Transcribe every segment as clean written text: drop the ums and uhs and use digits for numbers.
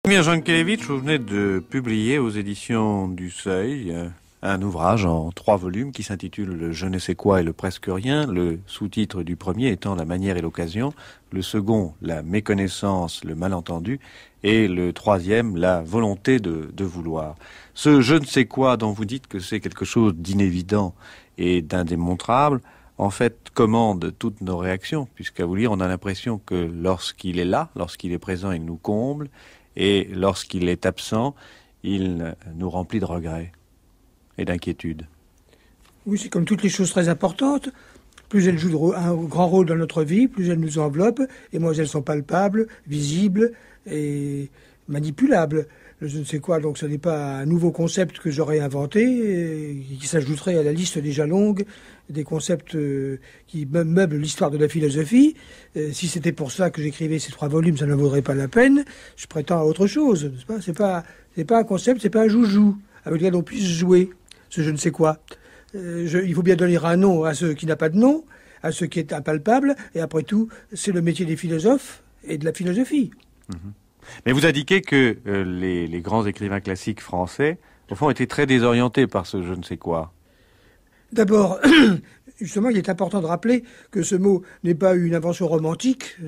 Vladimir Jankélévitch, vous venez de publier aux éditions du Seuil un ouvrage en 3 volumes qui s'intitule « Le je ne sais quoi et le presque rien », le sous-titre du premier étant « La manière et l'occasion », le second « La méconnaissance, le malentendu » et le troisième « La volonté de vouloir ». Ce je ne sais quoi dont vous dites que c'est quelque chose d'inévident et d'indémontrable, en fait, commande toutes nos réactions, puisqu'à vous lire, on a l'impression que lorsqu'il est là, lorsqu'il est présent, il nous comble, et lorsqu'il est absent, il nous remplit de regrets et d'inquiétude. Oui, c'est comme toutes les choses très importantes. Plus elles jouent un grand rôle dans notre vie, plus elles nous enveloppent, et moins elles sont palpables, visibles et manipulables. Je ne sais quoi, donc ce n'est pas un nouveau concept que j'aurais inventé, qui s'ajouterait à la liste déjà longue des concepts qui meublent l'histoire de la philosophie. Si c'était pour ça que j'écrivais ces 3 volumes, ça ne vaudrait pas la peine. Je prétends à autre chose, n'est-ce pas ? C'est pas un concept, c'est pas un joujou avec lequel on puisse jouer ce je ne sais quoi. Il faut bien donner un nom à ce qui n'a pas de nom, à ce qui est impalpable, et après tout, c'est le métier des philosophes et de la philosophie. Mais vous indiquez que les grands écrivains classiques français, au fond, étaient très désorientés par ce je ne sais quoi. D'abord, justement, il est important de rappeler que ce mot n'est pas une invention romantique,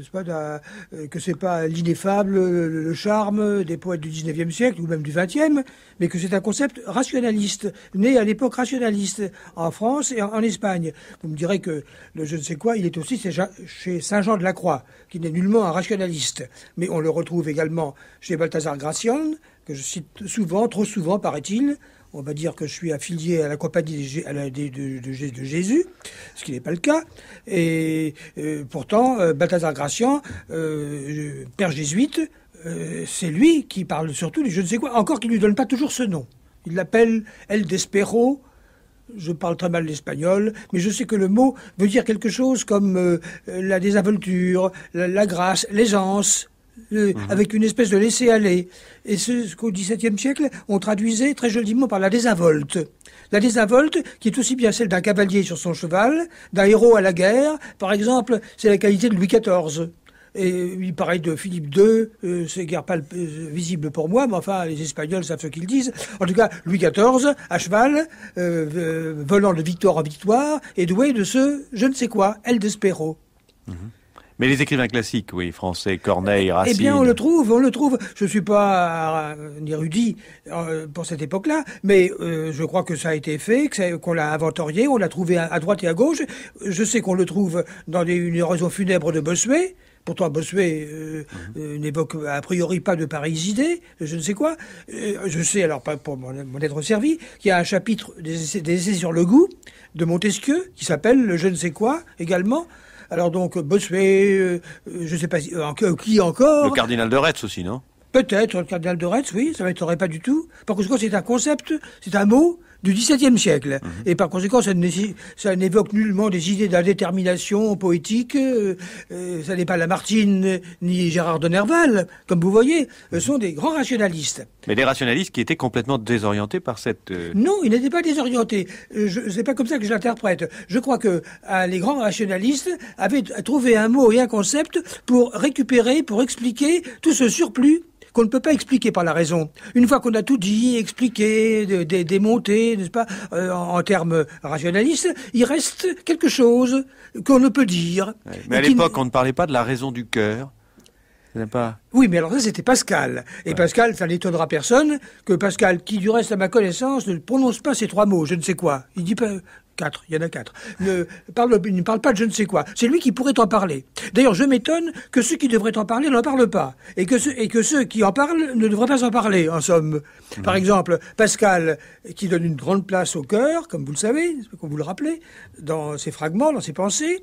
que c'est pas l'ineffable, le charme des poètes du 19e siècle ou même du 20e, mais que c'est un concept rationaliste, né à l'époque rationaliste, en France et en Espagne. Vous me direz que le je ne sais quoi, il est aussi chez Saint Jean de la Croix, qui n'est nullement un rationaliste. Mais on le retrouve également chez Balthazar Gracian, que je cite souvent, trop souvent, paraît-il. On va dire que je suis affilié à la compagnie de Jésus, ce qui n'est pas le cas. Et pourtant, Balthazar Gracian, père jésuite, c'est lui qui parle surtout du je ne sais quoi, encore qu'il ne lui donne pas toujours ce nom. Il l'appelle El Despero. Je parle très mal l'espagnol, mais je sais que le mot veut dire quelque chose comme la désinvolture, la grâce, l'aisance. Avec une espèce de laisser-aller. Et ce qu'au XVIIe siècle, on traduisait très joliment par la désinvolte. La désinvolte, qui est aussi bien celle d'un cavalier sur son cheval, d'un héros à la guerre. Par exemple, c'est la qualité de Louis XIV. Et il paraît de Philippe II, c'est guère pas visible pour moi, mais enfin, les Espagnols savent ce qu'ils disent. En tout cas, Louis XIV, à cheval, volant de victoire en victoire, est doué de ce je ne sais quoi, El Despero. Mais les écrivains classiques, oui, français, Corneille, Racine... Eh bien, on le trouve. Je suis pas un érudit pour cette époque-là, mais je crois que ça a été fait, qu'on l'a inventorié, on l'a trouvé à droite et à gauche. Je sais qu'on le trouve dans une oraison funèbre de Bossuet. Pourtant, Bossuet n'évoque a priori pas de pareilles idées, je ne sais quoi. Je sais, alors pas pour m'en être servi, qu'il y a un chapitre des essais sur le goût de Montesquieu, qui s'appelle le je ne sais quoi, également. Alors donc, Bossuet, je ne sais pas qui encore. Le cardinal de Retz aussi, non ? Peut-être, le cardinal de Retz, oui, ça ne m'étonnerait pas du tout. Par conséquent, c'est un concept, c'est un mot du XVIIe siècle. Et par conséquent, ça n'évoque nullement des idées d'indétermination poétique. Ça n'est pas Lamartine ni Gérard de Nerval, comme vous voyez. Ce sont des grands rationalistes. Mais des rationalistes qui étaient complètement désorientés par cette... Non, ils n'étaient pas désorientés. C'est pas comme ça que je l'interprète. Je crois que les grands rationalistes avaient trouvé un mot et un concept pour récupérer, pour expliquer tout ce surplus qu'on ne peut pas expliquer par la raison. Une fois qu'on a tout dit, expliqué, démonté, n'est-ce pas, en termes rationalistes, il reste quelque chose qu'on ne peut dire. Ouais, mais à l'époque, on ne parlait pas de la raison du cœur. Pas... Oui, mais alors ça, c'était Pascal. Et ouais. Pascal, ça n'étonnera personne que Pascal, qui du reste à ma connaissance, ne prononce pas ces 3 mots, je ne sais quoi. Il dit pas... 4, il y en a 4. Il ne parle pas de je ne sais quoi. C'est lui qui pourrait en parler. D'ailleurs, je m'étonne que ceux qui devraient en parler n'en parlent pas. Et que ceux qui en parlent ne devraient pas en parler, en somme. Par exemple, Pascal, qui donne une grande place au cœur, comme vous le savez, comme vous le rappelez, dans ses fragments, dans ses pensées,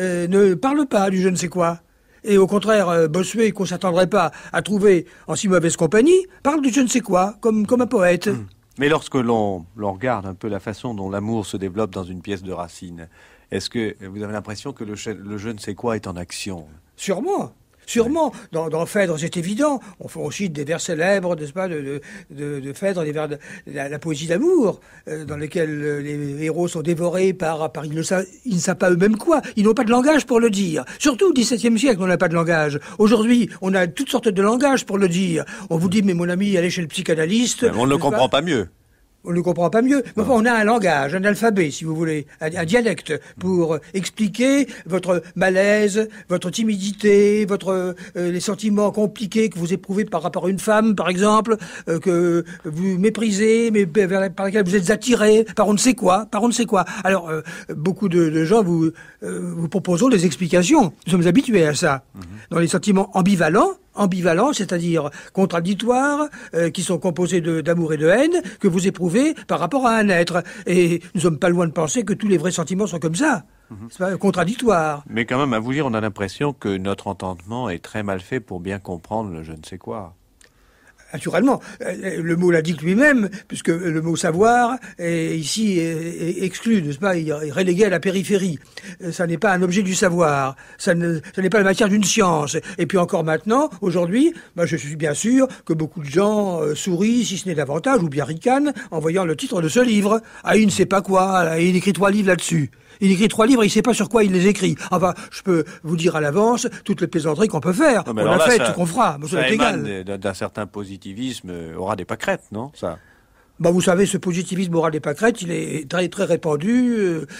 ne parle pas du je ne sais quoi. Et au contraire, Bossuet, qu'on ne s'attendrait pas à trouver en si mauvaise compagnie, parle du je ne sais quoi, comme un poète. Mais lorsque l'on regarde un peu la façon dont l'amour se développe dans une pièce de Racine, est-ce que vous avez l'impression que le je ne sais quoi est en action ? Sûrement. Sûrement, dans Phèdre, c'est évident. On cite des vers célèbres, n'est-ce pas, de Phèdre, des vers de la poésie d'amour, dans lesquels les héros sont dévorés par ils ne savent pas eux-mêmes quoi. Ils n'ont pas de langage pour le dire. Surtout au XVIIe siècle, on n'a pas de langage. Aujourd'hui, on a toutes sortes de langages pour le dire. On vous dit, mais mon ami, allez chez le psychanalyste. On ne le comprend pas mieux. On ne comprend pas mieux. Mais enfin, on a un langage, un alphabet, si vous voulez, un dialecte pour expliquer votre malaise, votre timidité, les sentiments compliqués que vous éprouvez par rapport à une femme, par exemple, que vous méprisez, mais par laquelle vous êtes attiré par on ne sait quoi, Alors, beaucoup de gens vous proposent des explications. Nous sommes habitués à ça. Dans les sentiments ambivalents, c'est-à-dire contradictoires, qui sont composés d'amour et de haine, que vous éprouvez par rapport à un être. Et nous sommes pas loin de penser que tous les vrais sentiments sont comme ça. C'est pas contradictoire. Mais quand même, à vous lire, on a l'impression que notre entendement est très mal fait pour bien comprendre le je ne sais quoi. Naturellement, le mot l'indique lui-même, puisque le mot savoir est ici exclu, n'est-ce pas, il est relégué à la périphérie. Ça n'est pas un objet du savoir, ça n'est pas la matière d'une science. Et puis encore maintenant, aujourd'hui, je suis bien sûr que beaucoup de gens sourient, si ce n'est davantage, ou bien ricanent, en voyant le titre de ce livre. Ah, il ne sait pas quoi, il écrit 3 livres là-dessus. Il écrit 3 livres, il ne sait pas sur quoi il les écrit. Enfin, je peux vous dire à l'avance toutes les plaisanteries qu'on peut faire. On a fait, tout qu'on fera. Ça émane d'un certain positivisme aura des pâquerettes, non ça? Vous savez, ce positivisme aura des pâquerettes, il est très très répandu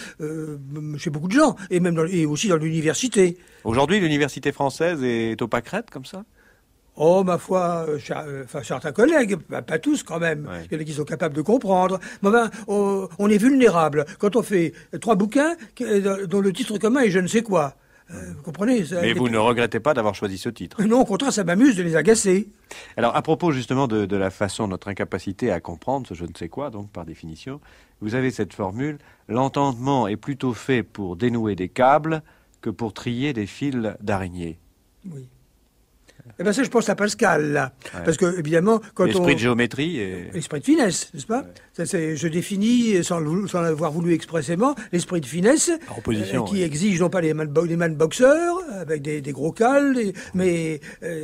chez beaucoup de gens, et aussi dans l'université. Aujourd'hui, l'université française est aux pâquerettes, comme ça? Oh, ma foi, certains collègues, pas tous quand même. Ouais. Il y en a qui sont capables de comprendre. Mais on est vulnérable quand on fait 3 bouquins dont le titre commun est je ne sais quoi. Vous comprenez ça? Mais vous ne regrettez pas d'avoir choisi ce titre? Non, au contraire, ça m'amuse de les agacer. Alors, à propos justement de la façon, notre incapacité à comprendre ce je ne sais quoi, donc par définition, vous avez cette formule, l'entendement est plutôt fait pour dénouer des câbles que pour trier des fils d'araignée. Oui. Eh bien ça, je pense à Pascal, là. Ouais. Parce que, évidemment, quand l'esprit de géométrie et... L'esprit de finesse, n'est-ce pas? Ouais. Ça, je définis, sans l'avoir voulu expressément, l'esprit de finesse qui exige non pas les mains de boxeurs, avec des gros cales, mais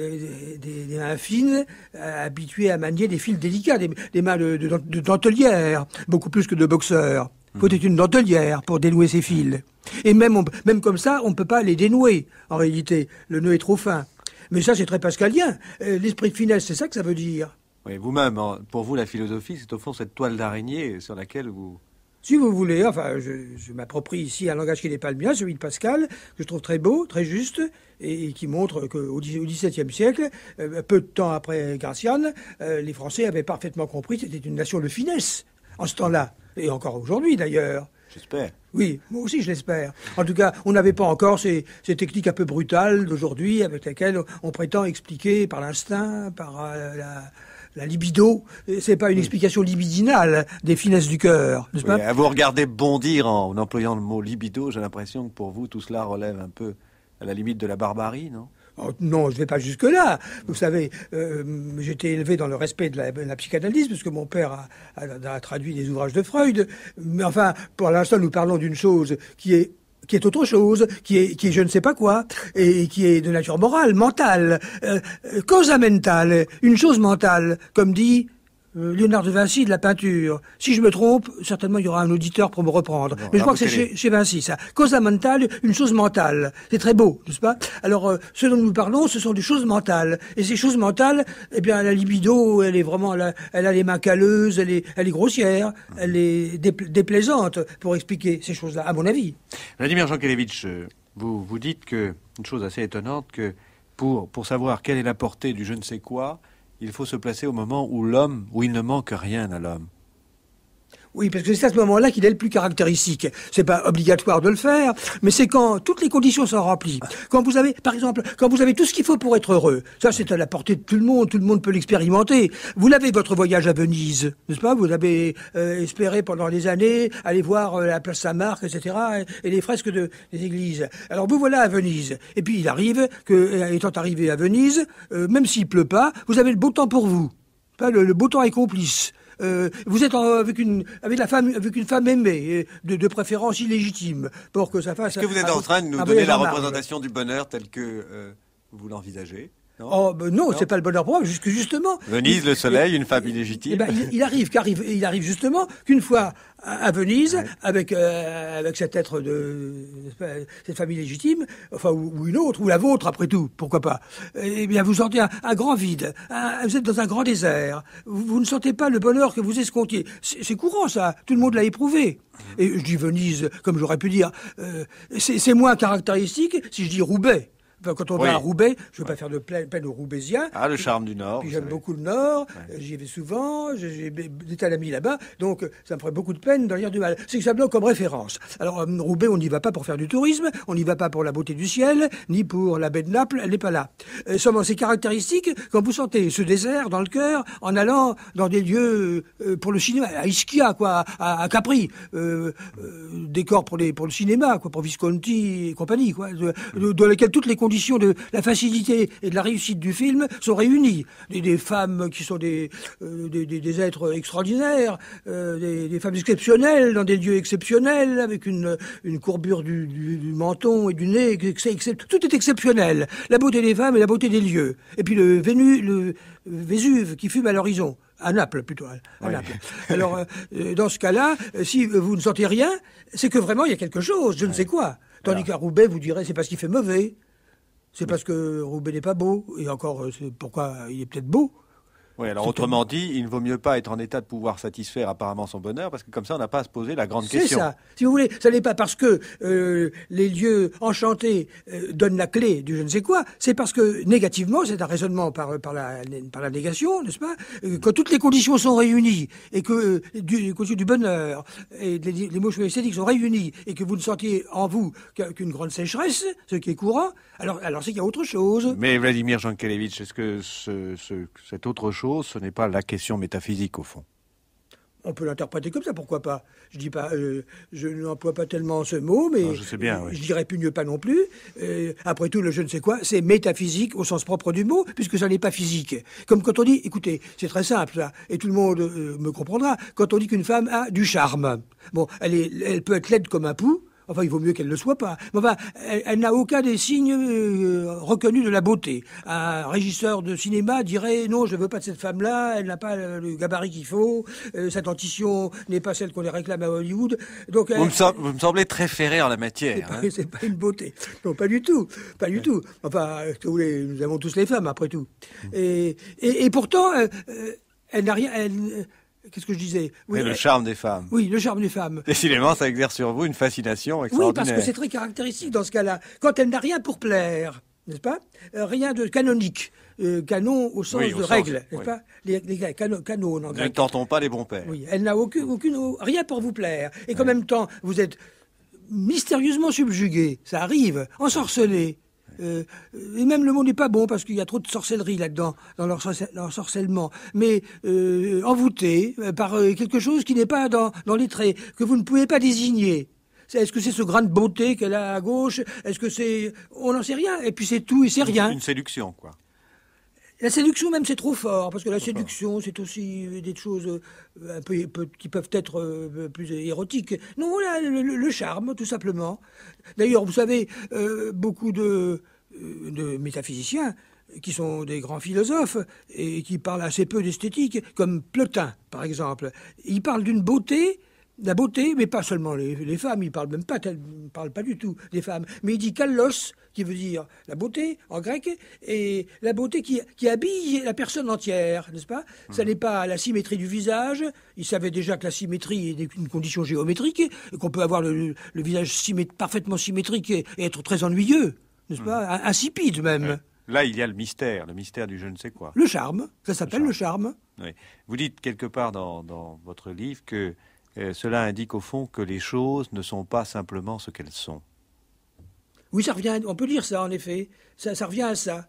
des mains fines, habituées à manier des fils délicats, des mains de dentelière, beaucoup plus que de boxeurs. Il faut être une dentelière pour dénouer ces fils. Et même comme ça, on ne peut pas les dénouer, en réalité. Le nœud est trop fin. Mais ça, c'est très pascalien. L'esprit de finesse, c'est ça que ça veut dire. Oui, vous-même, pour vous, la philosophie, c'est au fond cette toile d'araignée sur laquelle vous... Si vous voulez, enfin, je m'approprie ici un langage qui n'est pas le mien, celui de Pascal, que je trouve très beau, très juste, et qui montre qu'au XVIIe siècle, peu de temps après Gracian, les Français avaient parfaitement compris que c'était une nation de finesse, en ce temps-là. Et encore aujourd'hui, d'ailleurs. J'espère. Oui, moi aussi je l'espère. En tout cas, on n'avait pas encore ces techniques un peu brutales d'aujourd'hui avec lesquelles on prétend expliquer par l'instinct, par la libido. C'est pas une explication libidinale des finesses du cœur, n'est-ce pas? À vous regarder bondir en employant le mot libido, j'ai l'impression que pour vous, tout cela relève un peu à la limite de la barbarie, non? Oh, non, je ne vais pas jusque-là. Vous savez, j'ai été élevé dans le respect de la psychanalyse, parce que mon père a traduit des ouvrages de Freud. Mais enfin, pour l'instant, nous parlons d'une chose qui est autre chose, qui est je ne sais pas quoi, et qui est de nature morale, mentale, causa mentale, une chose mentale, comme dit Léonard de Vinci de la peinture. Si je me trompe, certainement il y aura un auditeur pour me reprendre. Mais je crois que c'est chez Vinci, ça. Causa mentale, une chose mentale. C'est très beau, n'est-ce pas? Alors, ce dont nous parlons, ce sont des choses mentales. Et ces choses mentales, eh bien, la libido, elle est vraiment, elle a les mains calleuses, elle est grossière, elle est déplaisante pour expliquer ces choses-là, à mon avis. Vladimir Jankélévitch, vous dites que, une chose assez étonnante, que pour savoir quelle est la portée du je ne sais quoi, il faut se placer au moment où il ne manque rien à l'homme. Oui, parce que c'est à ce moment-là qu'il est le plus caractéristique. C'est pas obligatoire de le faire, mais c'est quand toutes les conditions sont remplies. Quand vous avez, par exemple, quand vous avez tout ce qu'il faut pour être heureux. Ça, c'est à la portée de tout le monde peut l'expérimenter. Vous l'avez, votre voyage à Venise, n'est-ce pas? Vous avez espéré pendant des années aller voir la place Saint-Marc, etc., et les fresques des églises. Alors vous voilà à Venise. Et puis il arrive que, étant arrivé à Venise, même s'il pleut pas, vous avez le beau temps pour vous. Le beau temps est complice. Vous êtes avec une femme aimée, de préférence illégitime, pour que ça fasse... Est-ce que vous êtes en train de nous donner la représentation du bonheur tel que Vous l'envisagez? Non, Oh, ben non, non. c'est pas le bonheur pour moi, justement. Venise, le soleil, une femme illégitime. Eh ben, il arrive justement qu'une fois à Venise, Ouais. avec cet être cette famille légitime, enfin, ou une autre, ou la vôtre, après tout, pourquoi pas, eh bien, vous sentez un grand vide, vous êtes dans un grand désert, vous ne sentez pas le bonheur que vous escomptiez. C'est courant, ça, tout le monde l'a éprouvé. Et je dis Venise, comme j'aurais pu dire, c'est moins caractéristique si je dis Roubaix. Enfin, quand on Oui. va à Roubaix, je ne veux pas faire de peine aux Roubaisiens. Ah, le charme du Nord. Puis vous j'aime savez. beaucoup le Nord, Ouais. j'y vais souvent, j'ai des tas d'amis là-bas, donc ça me ferait beaucoup de peine d'en dire du mal. C'est que ça bloque comme référence. Alors Roubaix, on n'y va pas pour faire du tourisme, on n'y va pas pour la beauté du ciel, ni pour la baie de Naples, elle n'est pas là. Seulement, c'est caractéristique quand vous sentez ce désert dans le cœur en allant dans des lieux pour le cinéma, à Ischia, quoi, à Capri, décor pour le cinéma, quoi, pour Visconti et compagnie, quoi, dans lesquels toutes les conditions de la facilité et de la réussite du film sont réunies. Des femmes qui sont des êtres extraordinaires, des femmes exceptionnelles dans des lieux exceptionnels, avec une courbure du menton et du nez, tout est exceptionnel. La beauté des femmes et la beauté des lieux. Et puis le Vésuve qui fume à l'horizon. À Naples, plutôt. À Oui. Naples. Alors, dans ce cas-là, si vous ne sentez rien, c'est que vraiment il y a quelque chose, je ne sais quoi. Tandis qu'à Roubaix, vous direz, c'est parce qu'il fait mauvais. C'est parce que Roubaix n'est pas beau. Et encore, c'est pourquoi il est peut-être beau. Oui, alors autrement dit, il ne vaut mieux pas être en état de pouvoir satisfaire apparemment son bonheur, parce que comme ça, on n'a pas à se poser la grande C'est question. ça. Si vous voulez, ça n'est pas parce que les lieux enchantés donnent la clé du je ne sais quoi, c'est parce que négativement, c'est un raisonnement par la négation, n'est-ce pas, quand toutes les conditions sont réunies et que les conditions du bonheur et les émotions esthétiques sont réunies et que vous ne sentiez en vous qu'une grande sécheresse, ce qui est courant, alors c'est qu'il y a autre chose. Mais Vladimir Jankélévitch, est-ce que cette autre chose, ce n'est pas la question métaphysique au fond? On peut l'interpréter comme ça, pourquoi pas. Je dis pas, je n'emploie pas tellement ce mot, mais Non, je sais bien, oui. je dirais plus mieux pas non plus. Après tout, le je ne sais quoi, c'est métaphysique au sens propre du mot, puisque ça n'est pas physique. Comme quand on dit, écoutez, c'est très simple, ça, et tout le monde me comprendra. Quand on dit qu'une femme a du charme, bon, elle peut être laide comme un pou. Enfin, il vaut mieux qu'elle ne le soit pas. Mais enfin, elle n'a aucun des signes reconnus de la beauté. Un régisseur de cinéma dirait non, je ne veux pas de cette femme-là, elle n'a pas le gabarit qu'il faut, sa dentition n'est pas celle qu'on les réclame à Hollywood. Donc, Vous me semblez très ferré en la matière. Hein. c'est pas une beauté. Non, pas du tout. Pas du tout. Enfin, si vous voulez, nous avons tous les femmes, après tout. Et pourtant, elle n'a rien... Qu'est-ce que je disais? Oui, le charme des femmes. Oui, le charme des femmes. Décidément, ça exerce sur vous une fascination Oui, extraordinaire. parce que c'est très caractéristique dans ce cas-là. Quand elle n'a rien pour plaire, n'est-ce pas? Rien de canonique. Canon au sens Oui, au de sens, règle, n'est-ce oui. pas? Les canons en Ne grec. tentons pas les bons pères. Oui, elle n'a rien pour vous plaire. Et qu'en même temps, vous êtes mystérieusement subjugué. Ça arrive. Ensorcelé. Et même le mot n'est pas bon parce qu'il y a trop de sorcellerie là-dedans, dans leur sorcellement. Mais envoûté par quelque chose qui n'est pas dans les traits, que vous ne pouvez pas désigner. Est-ce que c'est ce grain de beauté qu'elle a à gauche? Est-ce que c'est... On n'en sait rien. Et puis c'est tout et c'est rien. Une séduction, quoi. La séduction même, c'est trop fort, parce que la séduction, c'est aussi des choses un peu qui peuvent être plus érotiques. Non, là, le charme, tout simplement. D'ailleurs, vous savez, beaucoup de métaphysiciens qui sont des grands philosophes et qui parlent assez peu d'esthétique, comme Plotin, par exemple. Il parle d'une beauté... La beauté, mais pas seulement les femmes, il parle même pas, il parle pas du tout des femmes, mais il dit kallos, qui veut dire la beauté en grec, et la beauté qui habille la personne entière, n'est-ce pas? Ça n'est pas la symétrie du visage, il savait déjà que la symétrie est une condition géométrique, et qu'on peut avoir le visage parfaitement symétrique et être très ennuyeux, n'est-ce pas? Insipide même. Là, il y a le mystère du je ne sais quoi. Le charme, ça s'appelle le charme. Oui. Vous dites quelque part dans votre livre que cela indique au fond que les choses ne sont pas simplement ce qu'elles sont. Oui, ça revient, on peut dire ça en effet, ça revient à ça.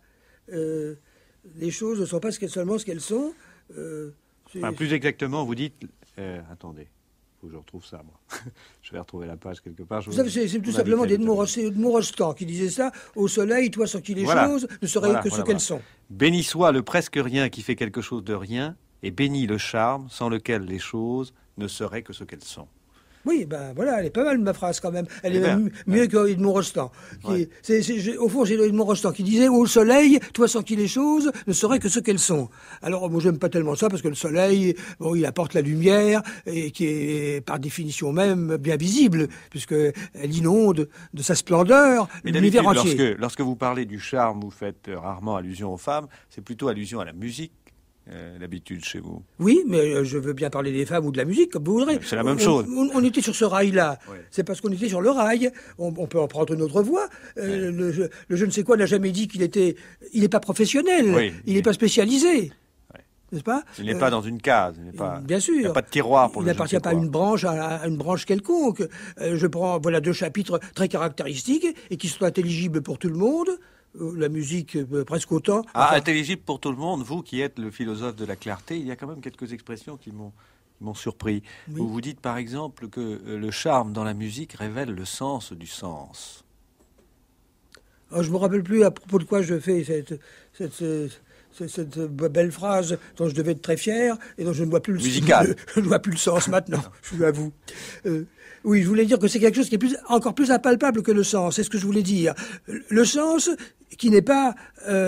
Les choses ne sont pas seulement ce qu'elles sont. Enfin, plus exactement, vous dites... attendez, il faut que je retrouve ça, moi. Je vais retrouver la page quelque part. Vous savez, c'est tout simplement des Rostand qui disaient ça. Au soleil, toi, sur qui les choses ne seraient que ce qu'elles sont. Béni soit le presque rien qui fait quelque chose de rien, et béni le charme sans lequel les choses ne seraient que ce qu'elles sont. Oui, ben voilà, elle est pas mal ma phrase quand même. Elle est bien, même mieux que Edmond Rostand. Ouais. Au fond, c'est Edmond Rostand qui disait au soleil, toi sans qui les choses ne seraient que ce qu'elles sont. Alors moi j'aime pas tellement ça parce que le soleil, bon, il apporte la lumière et qui est par définition même bien visible puisque elle inonde de sa splendeur Mais l'univers d'habitude, entier. lorsque vous parlez du charme, vous faites rarement allusion aux femmes. C'est plutôt allusion à la musique, d'habitude, chez vous. Oui, mais je veux bien parler des femmes ou de la musique, comme vous voudrez. C'est la même chose. On était sur ce rail-là. Ouais. C'est parce qu'on était sur le rail. On peut en prendre une autre voie. Le je ne sais quoi n'a jamais dit qu'il était... Il n'est pas professionnel. Oui. Il n'est pas spécialisé. Ouais. N'est-ce pas? Il n'est pas dans une case. Il n'est pas, Bien sûr. Il n'y a pas de tiroir pour il le n'appartient pas à une branche quelconque. Je prends voilà 2 chapitres très caractéristiques et qui sont intelligibles pour tout le monde. La musique, presque autant. Ah, Enfin, intelligible pour tout le monde. Vous qui êtes le philosophe de la clarté, il y a quand même quelques expressions qui m'ont surpris. Oui. Vous dites par exemple que le charme dans la musique révèle le sens du sens. je ne me rappelle plus à propos de quoi je fais cette belle phrase dont je devais être très fier et dont je ne vois plus Musical. je ne vois plus le sens maintenant, je vous l'avoue. Oui, je voulais dire que c'est quelque chose qui est encore plus impalpable que le sens. C'est ce que je voulais dire. Le sens qui n'est pas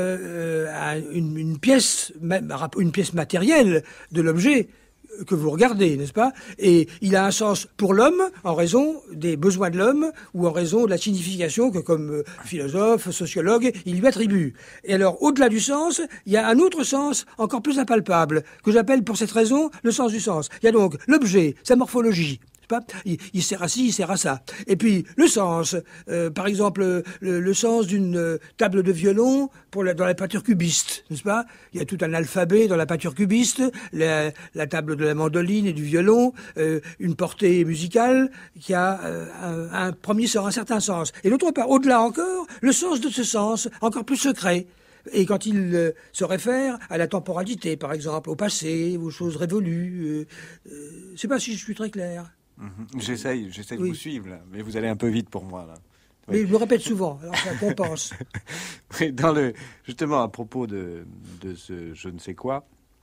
une pièce matérielle de l'objet que vous regardez, n'est-ce pas? Et il a un sens pour l'homme en raison des besoins de l'homme ou en raison de la signification que, comme philosophe, sociologue, il lui attribue. Et alors, au-delà du sens, il y a un autre sens encore plus impalpable que j'appelle pour cette raison le sens du sens. Il y a donc l'objet, sa morphologie. Il sert à ci, il sert à ça. Et puis, le sens. Par exemple, le sens d'une table de violon dans la peinture cubiste, n'est-ce pas? Il y a tout un alphabet dans la peinture cubiste, la table de la mandoline et du violon, une portée musicale qui a un premier sens, un certain sens. Et d'autre part, au-delà encore, le sens de ce sens, encore plus secret. Et quand il se réfère à la temporalité, par exemple, au passé, aux choses révolues, je ne sais pas si je suis très clair. J'essaye de Oui. vous suivre, là, mais vous allez un peu vite pour moi. Là. Mais je me répète souvent, alors ça compense. Mais justement, à propos de ce je ne sais quoi,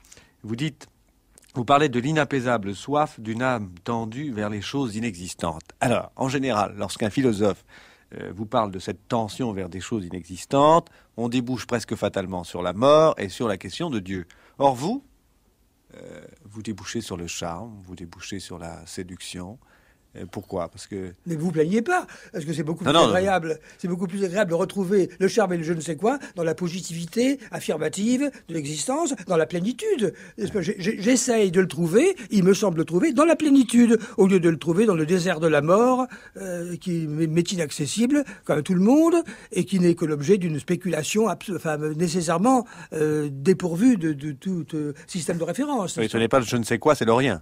vous parlez de l'inapaisable soif d'une âme tendue vers les choses inexistantes. Alors, en général, lorsqu'un philosophe vous parle de cette tension vers des choses inexistantes, on débouche presque fatalement sur la mort et sur la question de Dieu. Or, vous débouchez sur le charme, vous débouchez sur la séduction. Pourquoi? Parce que... Ne vous plaignez pas, parce que c'est beaucoup plus Non, agréable. C'est beaucoup plus agréable de retrouver le charme et le je ne sais quoi dans la positivité affirmative de l'existence, dans la plénitude. J'essaye de le trouver, il me semble le trouver dans la plénitude, au lieu de le trouver dans le désert de la mort, qui m'est inaccessible, comme tout le monde, et qui n'est que l'objet d'une spéculation nécessairement dépourvue de tout système de référence. Oui, ce n'est pas le je ne sais quoi, c'est le rien.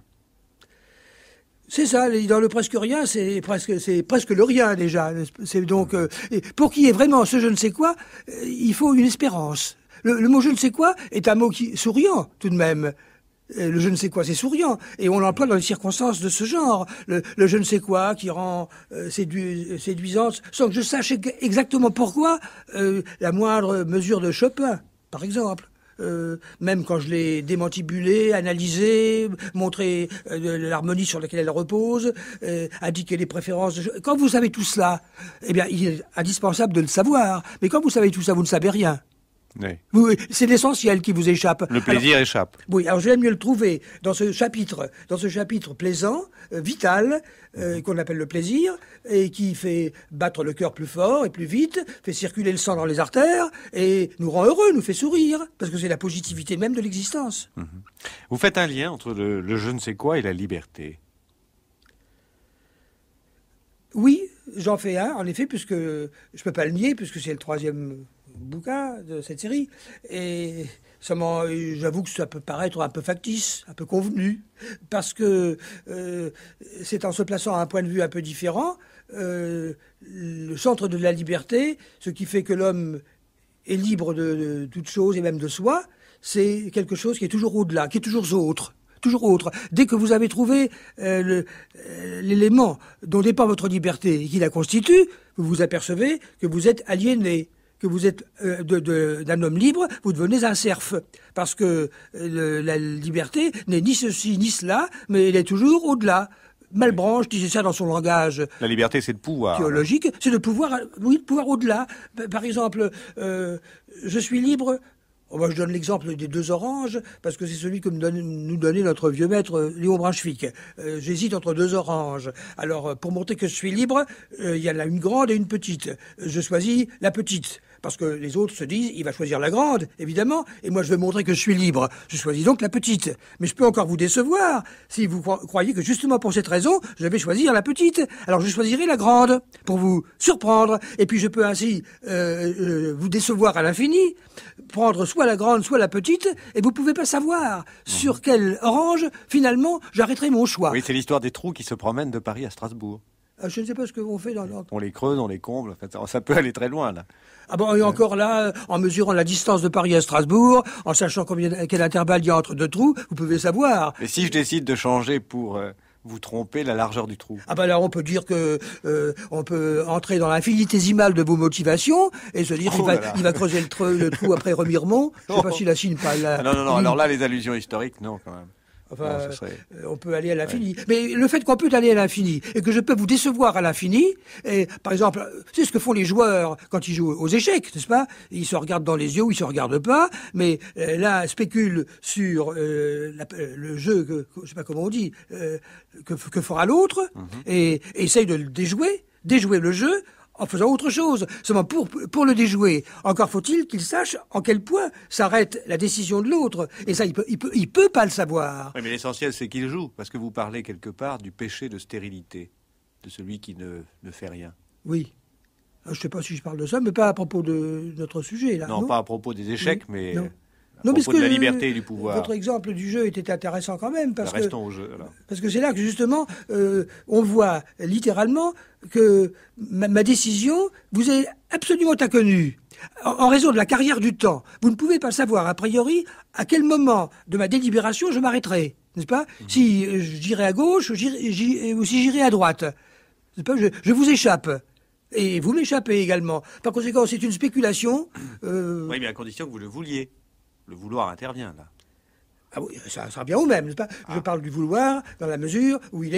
C'est ça, dans le presque rien, c'est presque le rien déjà. C'est donc pour qu'il y ait vraiment ce je ne sais quoi, il faut une espérance. Le mot je ne sais quoi est un mot souriant tout de même. Le je ne sais quoi, c'est souriant, et on l'emploie dans les circonstances de ce genre. Le je ne sais quoi qui rend séduisante, sans que je sache exactement pourquoi, la moindre mesure de Chopin, par exemple. Même quand je l'ai démantibulée, analysée, montré l'harmonie sur laquelle elle repose, indiqué les préférences. Quand vous savez tout cela, eh bien, il est indispensable de le savoir. Mais quand vous savez tout ça, vous ne savez rien. Oui. C'est l'essentiel qui vous échappe. Le plaisir échappe. Oui, alors j'aime mieux le trouver dans ce chapitre plaisant, vital, qu'on appelle le plaisir, et qui fait battre le cœur plus fort et plus vite, fait circuler le sang dans les artères, et nous rend heureux, nous fait sourire, parce que c'est la positivité même de l'existence. Vous faites un lien entre le je ne sais quoi et la liberté. Oui, j'en fais un, en effet, puisque je ne peux pas le nier, puisque c'est le 3e bouquin de cette série. Et j'avoue que ça peut paraître un peu factice, un peu convenu, parce que c'est en se plaçant à un point de vue un peu différent, le centre de la liberté, ce qui fait que l'homme est libre de toute chose et même de soi, c'est quelque chose qui est toujours au-delà, qui est toujours autre. Toujours autre. Dès que vous avez trouvé l'élément dont dépend votre liberté et qui la constitue, vous vous apercevez que vous êtes aliéné, que vous êtes d'un homme libre, vous devenez un serf. Parce que la liberté n'est ni ceci ni cela, mais elle est toujours au-delà. Malebranche disait ça dans son langage La liberté, c'est de pouvoir. théologique, c'est de pouvoir, oui, de pouvoir au-delà. Par exemple, je suis libre. Oh, moi, je donne l'exemple des 2 oranges, parce que c'est celui que nous donnait notre vieux maître Léon Brunswick. J'hésite entre 2 oranges. Alors, pour montrer que je suis libre, il y en a une grande et une petite. Je choisis la petite. Parce que les autres se disent, il va choisir la grande, évidemment, et moi je veux montrer que je suis libre. Je choisis donc la petite. Mais je peux encore vous décevoir si vous croyez que justement pour cette raison, je vais choisir la petite. Alors je choisirai la grande, pour vous surprendre, et puis je peux ainsi vous décevoir à l'infini, prendre soit la grande, soit la petite, et vous pouvez pas savoir sur quelle orange, finalement, j'arrêterai mon choix. Oui, c'est l'histoire des trous qui se promènent de Paris à Strasbourg. Je ne sais pas ce que on fait dans... On les creuse, on les comble, en fait, ça peut aller très loin, là. Ah bon, et encore là, en mesurant la distance de Paris à Strasbourg, en sachant quel intervalle il y a entre 2 trous, vous pouvez savoir. Mais si je décide de changer pour vous tromper la largeur du trou? Ah ben là, on peut dire que on peut entrer dans l'infinitésimal de vos motivations et se dire il va creuser le trou après Remiremont. Je sais pas si la Chine pas là. Non, alors là, les allusions historiques, non, quand même. Enfin, non, serait... on peut aller à l'infini. Ouais. Mais le fait qu'on peut aller à l'infini et que je peux vous décevoir à l'infini, et par exemple, c'est ce que font les joueurs quand ils jouent aux échecs, n'est-ce pas? Ils se regardent dans les yeux ou ils se regardent pas, mais là spéculent sur le jeu, je sais pas comment on dit, que fera l'autre, et essayent de le déjouer le jeu, en faisant autre chose, seulement pour le déjouer. Encore faut-il qu'il sache en quel point s'arrête la décision de l'autre. Et ça, il peut pas le savoir. Oui, mais l'essentiel, c'est qu'il joue, parce que vous parlez quelque part du péché de stérilité, de celui qui ne fait rien. Oui. Je ne sais pas si je parle de ça, mais pas à propos de notre sujet, là. Non, pas à propos des échecs, oui. Mais... Non. À propos de la liberté et du pouvoir. Votre exemple du jeu était intéressant quand même. Restons au jeu. Alors. Parce que c'est là que justement, on voit littéralement que ma décision vous est absolument inconnue. En raison de la carrière du temps, vous ne pouvez pas savoir a priori à quel moment de ma délibération je m'arrêterai. N'est-ce pas? Si j'irai à gauche ou si j'irai à droite. N'est-ce pas? Je vous échappe. Et vous m'échappez également. Par conséquent, c'est une spéculation. Oui, mais à condition que vous le vouliez. Le vouloir intervient, là. Ah oui, ça sera bien au même, n'est-ce pas? Je parle du vouloir dans la mesure où il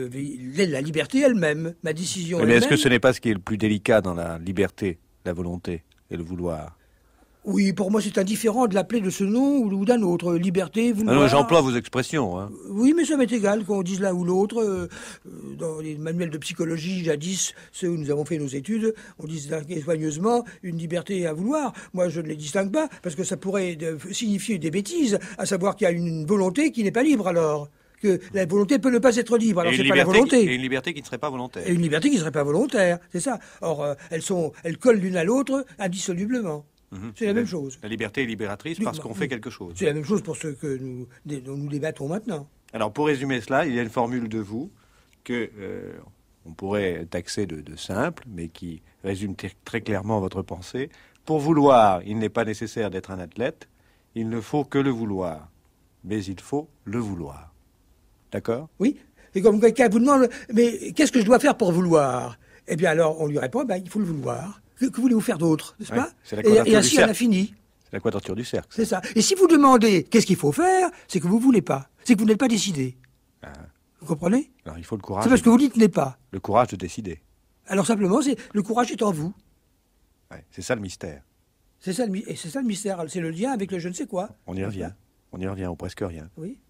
est la liberté elle-même, ma décision elle-même. Mais est-ce que ce n'est pas ce qui est le plus délicat dans la liberté, la volonté et le vouloir? Oui, pour moi, c'est indifférent de l'appeler de ce nom ou d'un autre. Liberté, vouloir... Non, j'emploie vos expressions. Hein. Oui, mais ça m'est égal qu'on dise l'un ou l'autre. Dans les manuels de psychologie, jadis, ceux où nous avons fait nos études, on distinguait soigneusement une liberté à vouloir. Moi, je ne les distingue pas, parce que ça pourrait signifier des bêtises, à savoir qu'il y a une volonté qui n'est pas libre, alors. Que la volonté peut ne pas être libre, alors c'est pas la volonté. Et une liberté qui ne serait pas volontaire. Et une liberté qui ne serait pas volontaire, c'est ça. Or, elles collent l'une à l'autre indissolublement. C'est la même chose. La liberté est libératrice parce qu'on fait quelque chose. C'est la même chose pour ce que dont nous débattons maintenant. Alors, pour résumer cela, il y a une formule de vous que on pourrait taxer de simple, mais qui résume très clairement votre pensée. Pour vouloir, il n'est pas nécessaire d'être un athlète, il ne faut que le vouloir. Mais il faut le vouloir. D'accord? Oui. Et comme quelqu'un vous demande, mais qu'est-ce que je dois faire pour vouloir? Eh bien alors, on lui répond, il faut le vouloir. Que voulez-vous faire d'autre, n'est-ce pas? Et ainsi à l'infini. C'est la quadrature du cercle. C'est ça. Et si vous demandez qu'est-ce qu'il faut faire, c'est que vous ne voulez pas. C'est que vous n'êtes pas décidé. Vous comprenez? Alors il faut le courage. C'est parce que vous dites n'est pas. Le courage de décider. Alors simplement, le courage est en vous. Ouais, c'est ça le mystère. C'est ça le mystère. C'est le lien avec le je ne sais quoi. On y revient. On y revient, ou presque rien. Oui.